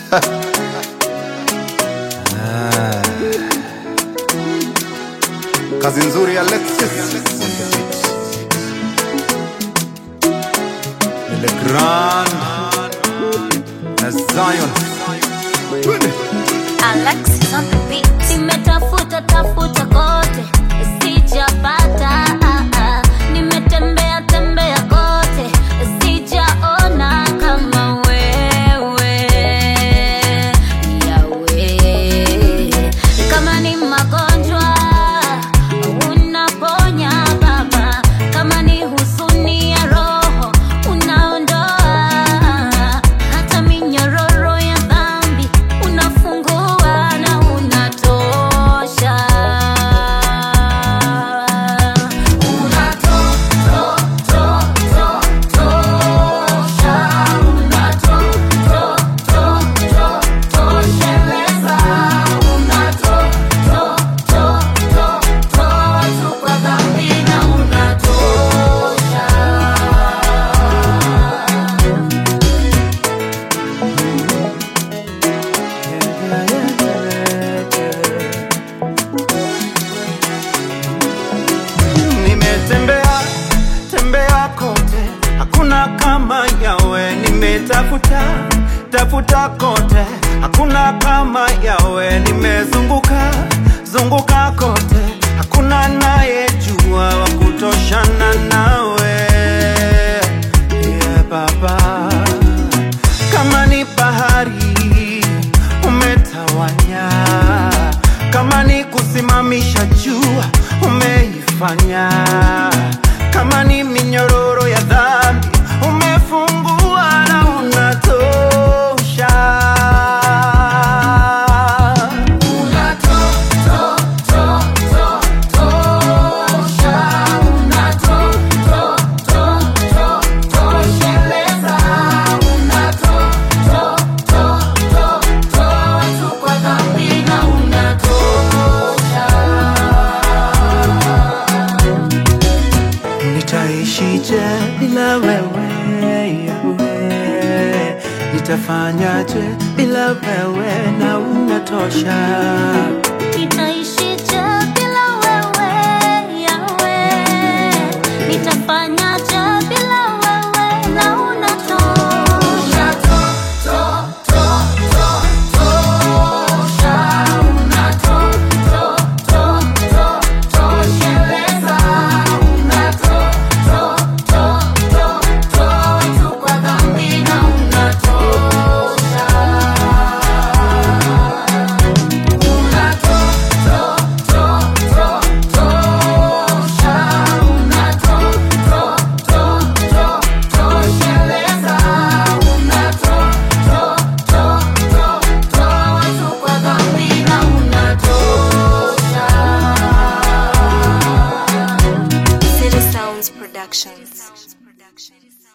Kazi nzuri ya Alexis Le Grand na Zion Alexis on the beat. Nimetafuta kote sijapata, nimetembea kote sijaona kama wewe yawe. Kama ni magonjwa unaponya Baba, kama ni huzuni ya roho unaondoa, hata minyororo ya dhambi unafungua na unatosha. Tembea kote, hakuna kama yawe. Nimetafuta kote, hakuna kama yawe. Nimezunguka kote, hakuna naye jua wa kutoshana nawe. Yeah, Baba, kama ni bahari umetawanya, kama ni kusimamisha jua umeifanya, kama ni minyororo ya dhambi umefungua na unatosha. Nitaishije bila wewe Yahweh? Nitafanyaje bila wewe na unatosha? Nitaishije bila wewe Yahweh? Nitafanyaje bila wewe na unatosha? Productions.